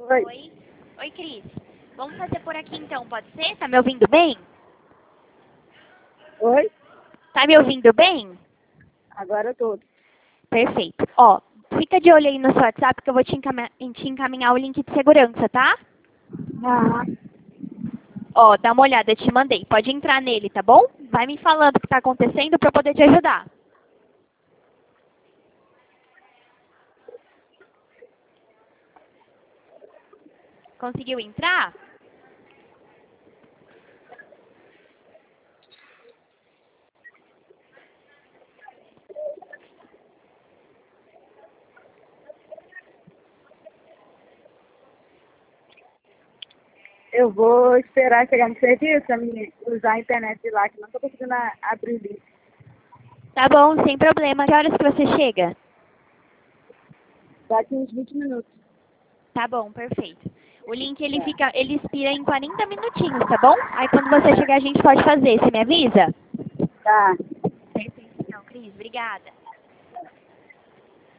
Oi. Oi. Oi, Cris. Vamos fazer por aqui então, pode ser? Tá me ouvindo bem? Oi? Tá me ouvindo bem? Agora eu tô. Perfeito. Ó, fica de olho aí no seu WhatsApp que eu vou te encaminhar o link de segurança, tá? Ah, Ó, dá uma olhada, eu te mandei. Pode entrar nele, tá bom? Vai me falando o que tá acontecendo pra eu poder te ajudar. Conseguiu entrar? eu vou esperar chegar no serviço pra mim usar a internet de lá, que não tô conseguindo abrir o link. Tá bom, sem problema. Que horas que você chega? Daqui uns 20 minutos. Tá bom, perfeito. O link ele expira em 40 minutinhos, tá bom? Aí quando você chegar a gente pode fazer. Você me avisa? Tá. Perfeito, então, Cris. Obrigada.